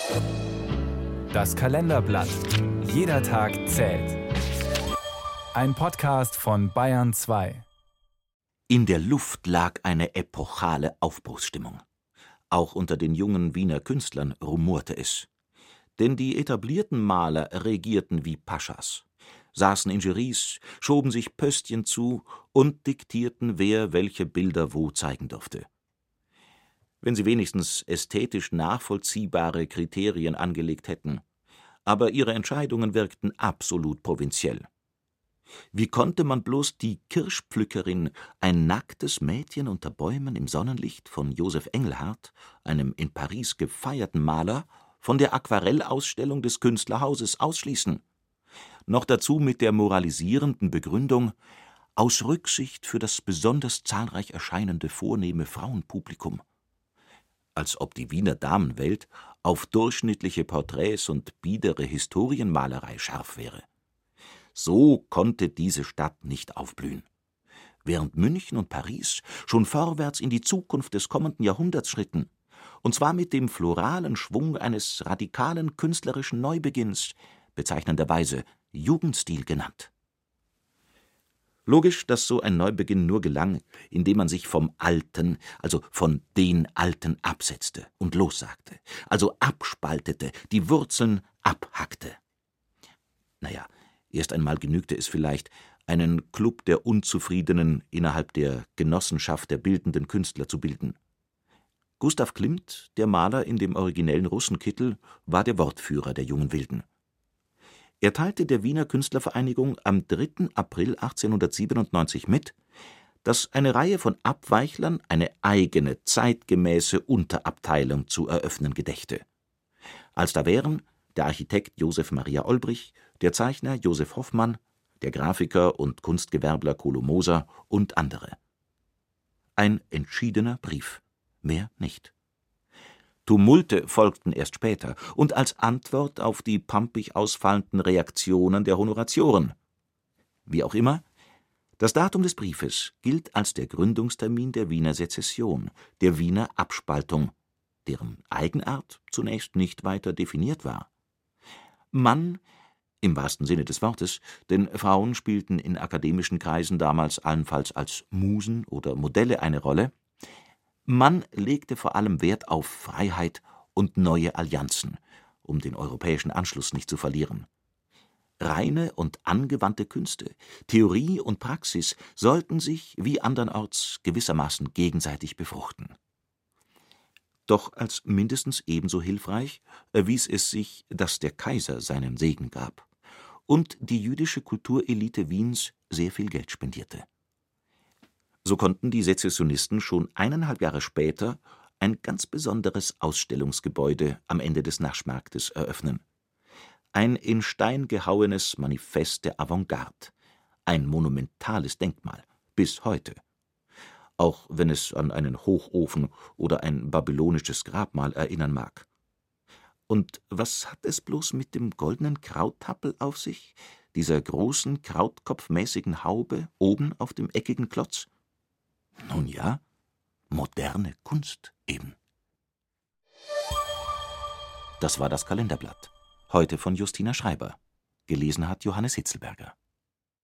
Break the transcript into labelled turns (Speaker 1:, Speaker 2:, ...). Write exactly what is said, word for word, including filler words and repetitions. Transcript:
Speaker 1: Das Kalenderblatt. Jeder Tag zählt. Ein Podcast von Bayern zwei.
Speaker 2: In der Luft lag eine epochale Aufbruchsstimmung. Auch unter den jungen Wiener Künstlern rumorte es. Denn die etablierten Maler regierten wie Paschas, saßen in Jurys, schoben sich Pöstchen zu und diktierten, wer welche Bilder wo zeigen durfte. Wenn sie wenigstens ästhetisch nachvollziehbare Kriterien angelegt hätten, aber ihre Entscheidungen wirkten absolut provinziell. Wie konnte man bloß die Kirschpflückerin, ein nacktes Mädchen unter Bäumen im Sonnenlicht von Josef Engelhardt, einem in Paris gefeierten Maler, von der Aquarellausstellung des Künstlerhauses ausschließen? Noch dazu mit der moralisierenden Begründung, aus Rücksicht für das besonders zahlreich erscheinende vornehme Frauenpublikum. Als ob die Wiener Damenwelt auf durchschnittliche Porträts und biedere Historienmalerei scharf wäre. So konnte diese Stadt nicht aufblühen. Während München und Paris schon vorwärts in die Zukunft des kommenden Jahrhunderts schritten, und zwar mit dem floralen Schwung eines radikalen künstlerischen Neubeginns, bezeichnenderweise Jugendstil genannt. Logisch, dass so ein Neubeginn nur gelang, indem man sich vom Alten, also von den Alten absetzte und lossagte, also abspaltete, die Wurzeln abhackte. Naja, erst einmal genügte es vielleicht, einen Klub der Unzufriedenen innerhalb der Genossenschaft der bildenden Künstler zu bilden. Gustav Klimt, der Maler in dem originellen Russenkittel, war der Wortführer der jungen Wilden. Er teilte der Wiener Künstlervereinigung am dritten April achtzehnhundertsiebenundneunzig mit, dass eine Reihe von Abweichlern eine eigene, zeitgemäße Unterabteilung zu eröffnen gedächte. Als da wären der Architekt Josef Maria Olbrich, der Zeichner Josef Hoffmann, der Grafiker und Kunstgewerbler Kolo Moser und andere. Ein entschiedener Brief, mehr nicht. Tumulte folgten erst später und als Antwort auf die pampig ausfallenden Reaktionen der Honoratioren. Wie auch immer, das Datum des Briefes gilt als der Gründungstermin der Wiener Sezession, der Wiener Abspaltung, deren Eigenart zunächst nicht weiter definiert war. Mann, im wahrsten Sinne des Wortes, denn Frauen spielten in akademischen Kreisen damals allenfalls als Musen oder Modelle eine Rolle, Mann legte vor allem Wert auf Freiheit und neue Allianzen, um den europäischen Anschluss nicht zu verlieren. Reine und angewandte Künste, Theorie und Praxis sollten sich, wie andernorts, gewissermaßen gegenseitig befruchten. Doch als mindestens ebenso hilfreich erwies es sich, dass der Kaiser seinen Segen gab und die jüdische Kulturelite Wiens sehr viel Geld spendierte. So konnten die Sezessionisten schon eineinhalb Jahre später ein ganz besonderes Ausstellungsgebäude am Ende des Naschmarktes eröffnen. Ein in Stein gehauenes Manifest der Avantgarde, ein monumentales Denkmal, bis heute. Auch wenn es an einen Hochofen oder ein babylonisches Grabmal erinnern mag. Und was hat es bloß mit dem goldenen Krauttappel auf sich, dieser großen, krautkopfmäßigen Haube oben auf dem eckigen Klotz? Nun ja, moderne Kunst eben. Das war das Kalenderblatt. Heute von Justina Schreiber. Gelesen hat Johannes Hitzelberger.